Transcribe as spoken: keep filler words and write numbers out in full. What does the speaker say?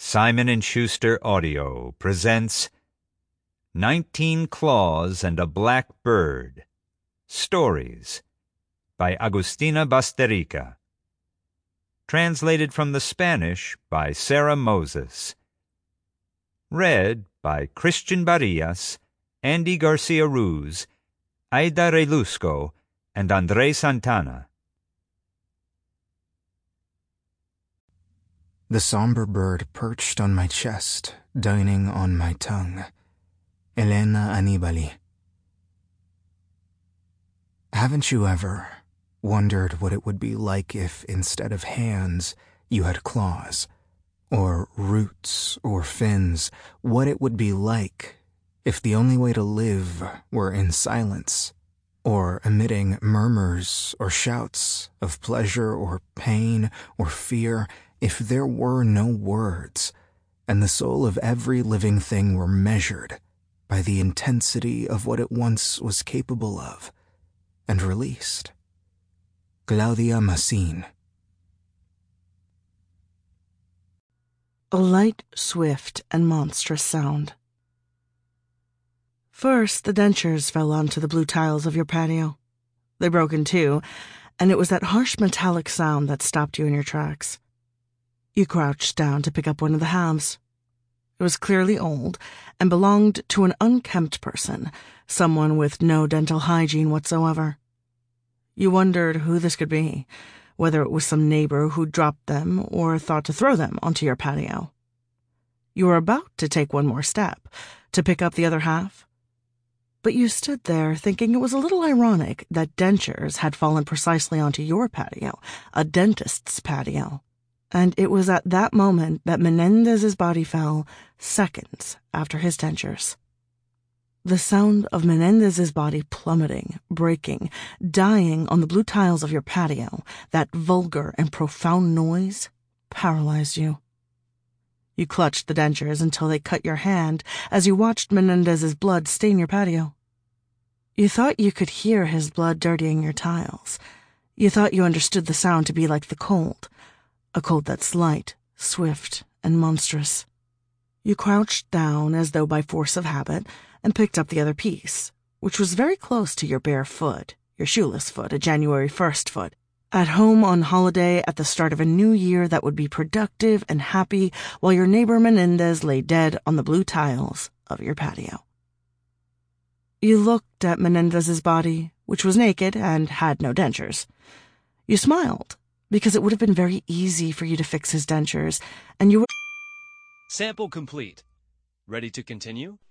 Simon and Schuster Audio presents Nineteen Claws and a Black Bird. Stories by Agustina Basterica. Translated from the Spanish by Sarah Moses. Read by Christian Barillas, Andy Garcia Ruz, Aida Relusco, and André Santana. The somber bird perched on my chest, dining on my tongue. Elena Anibali. Haven't you ever wondered what it would be like if, instead of hands, you had claws, or roots, or fins? What it would be like if the only way to live were in silence, or emitting murmurs or shouts of pleasure or pain or fear, if there were no words, and the soul of every living thing were measured by the intensity of what it once was capable of, and released. Claudia Massine. A light, swift, and monstrous sound. First, the dentures fell onto the blue tiles of your patio. They broke in two, and it was that harsh metallic sound that stopped you in your tracks. You crouched down to pick up one of the halves. It was clearly old and belonged to an unkempt person, someone with no dental hygiene whatsoever. You wondered who this could be, whether it was some neighbor who dropped them or thought to throw them onto your patio. You were about to take one more step, to pick up the other half, but you stood there thinking it was a little ironic that dentures had fallen precisely onto your patio, a dentist's patio. And it was at that moment that Menendez's body fell, seconds after his dentures. The sound of Menendez's body plummeting, breaking, dying on the blue tiles of your patio, that vulgar and profound noise, paralyzed you. You clutched the dentures until they cut your hand as you watched Menendez's blood stain your patio. You thought you could hear his blood dirtying your tiles. You thought you understood the sound to be like the cold, a cold that's light, swift, and monstrous. You crouched down as though by force of habit and picked up the other piece, which was very close to your bare foot, your shoeless foot, a January first foot, at home on holiday at the start of a new year that would be productive and happy while your neighbor Menendez lay dead on the blue tiles of your patio. You looked at Menendez's body, which was naked and had no dentures. You smiled, because it would have been very easy for you to fix his dentures, and you were... Sample complete. Ready to continue?